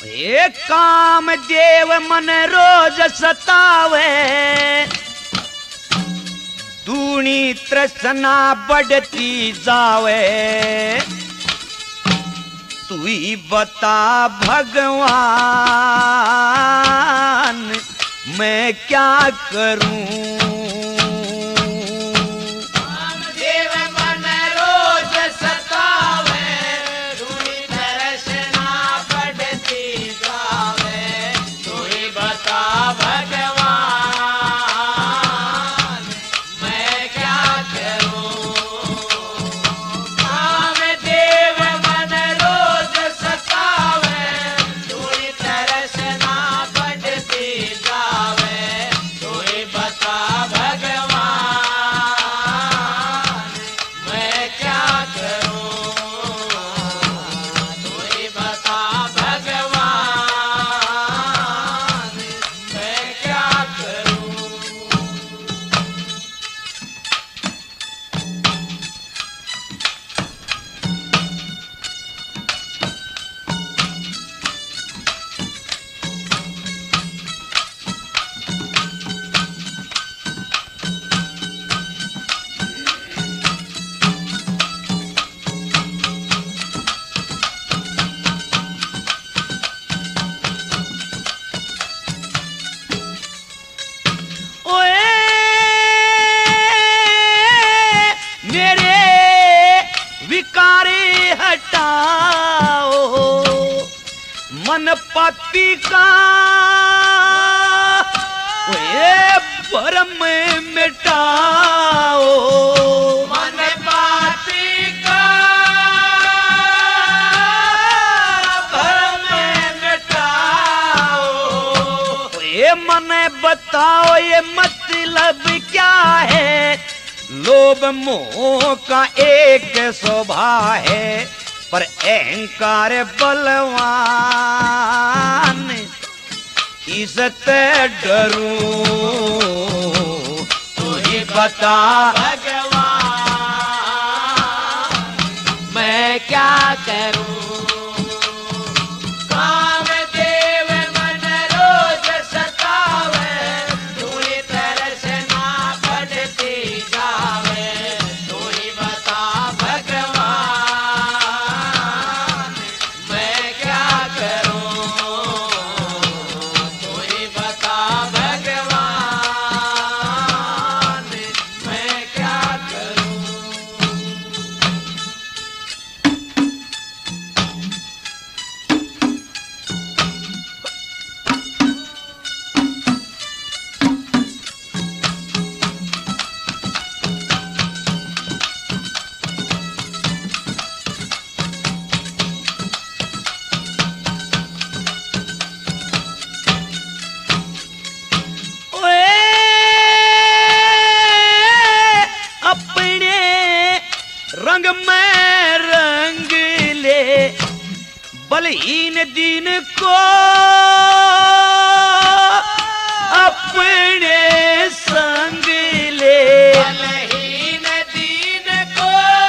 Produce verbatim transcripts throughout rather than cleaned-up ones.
एक काम देव मन रोज सतावे, दूनी तृष्णा बढ़ती जावे। तू ही बता भगवान मैं क्या करूं। देव मन रोज सतावे, दूनी तृष्णा बढ़ती जावे। तू ही बता भगवान मैं क्या करूं। काम देव मन रोज सतावे, दूनी तृष्णा बढ़ती जावे। तू ही बता भगवान मैं क्या करूं। तू ही बता भगवान मैं क्या करूं। ओए मेरे विकारी हटाओ, मन पापी का ओए भरम मिटाओ। मन पापी का भरम मिटाओ। ये मन बताओ ये मतलब क्या है। लोभ मोह का एक स्वभाव है, पर अहंकार बलवान इससे डरूं। तू ही बता भगवान मैं क्या करूं। काम देव मन रोज सतावे, दूनी तृष्णा बढ़ती जावे। तू ही बता भगवान मैं क्या करूं। तू ही बता भगवान मैं क्या करूं। ओए अपने रंग में रंग ले, बलहीन दीन को अपने संग ले। बलहीन दीन को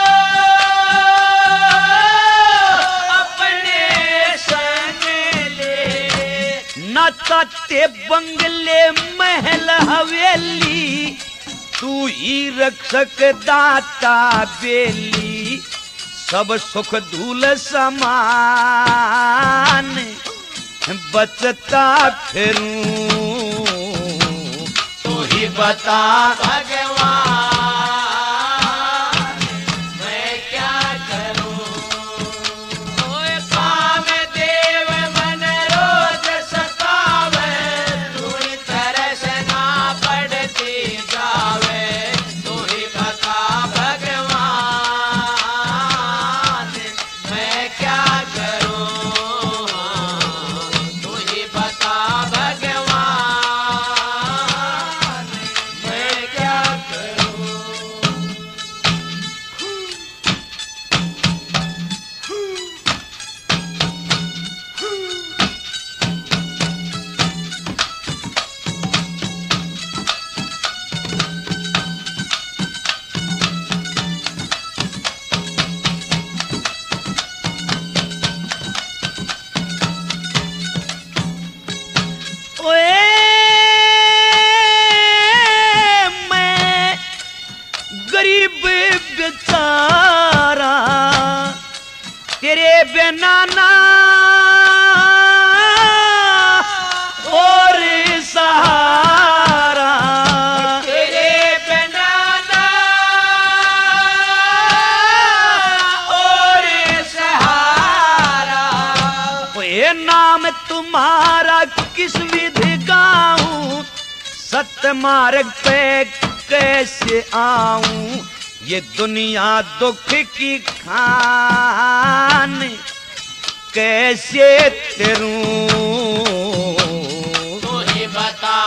अपने संग ले। न ताते बंगले महल हवेली, तू ही रक्षक दाता बेली। सब सुख धूल समान बचता फिरूं। तू ही बता भगवान मैं क्या करूं। काम देव मन रोज सतावे, दूनी तृष्णा बढ़ती जावे। तू ही बता भगवान मैं क्या करूं। तू ही बता भगवान मैं क्या बिना ना और सहारा, तेरे बिना ना और सहारा। ये नाम तुम्हारा किस विधि गाऊं, सत्य मार्ग पे कैसे आऊं, ये दुनिया दुख की खान कैसे तेरूं। तू ही बता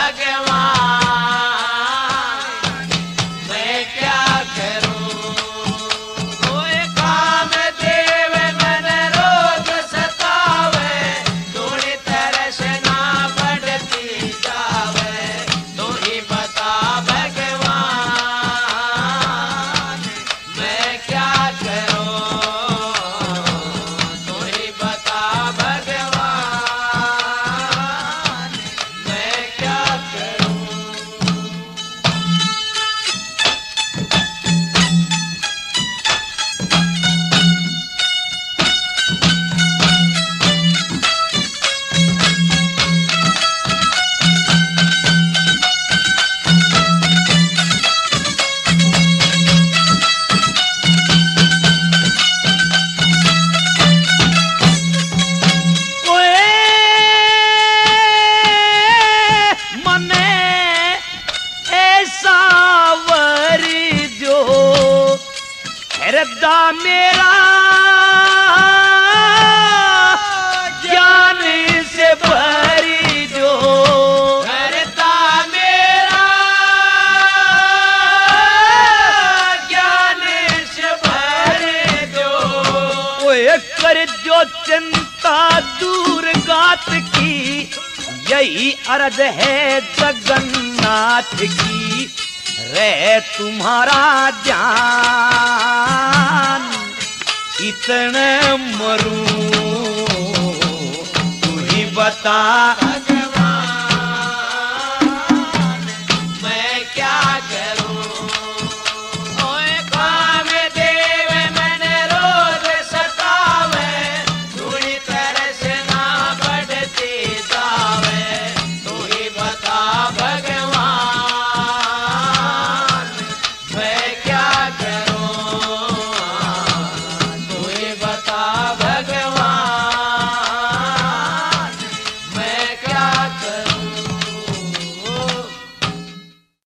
भगवान मैं क्या करूं। कोई काम देव मन रोज सतावे, थोड़ी तरस ना बढ़ती जावे। तू ही बता भगवान मैं क्या करूं। तू ही बता भगवान मैं क्या करूं। ओए मने ऐसा वर जो हृदय मेरा ज्ञान से भरी जो, करता मेरा ज्ञान से भर दो। ओए कर जो चिंता दूर गात की, यही अर्ज है जगन्नाथ की। रहे तुम्हारा ध्यान इतने मरूं, तू ही बता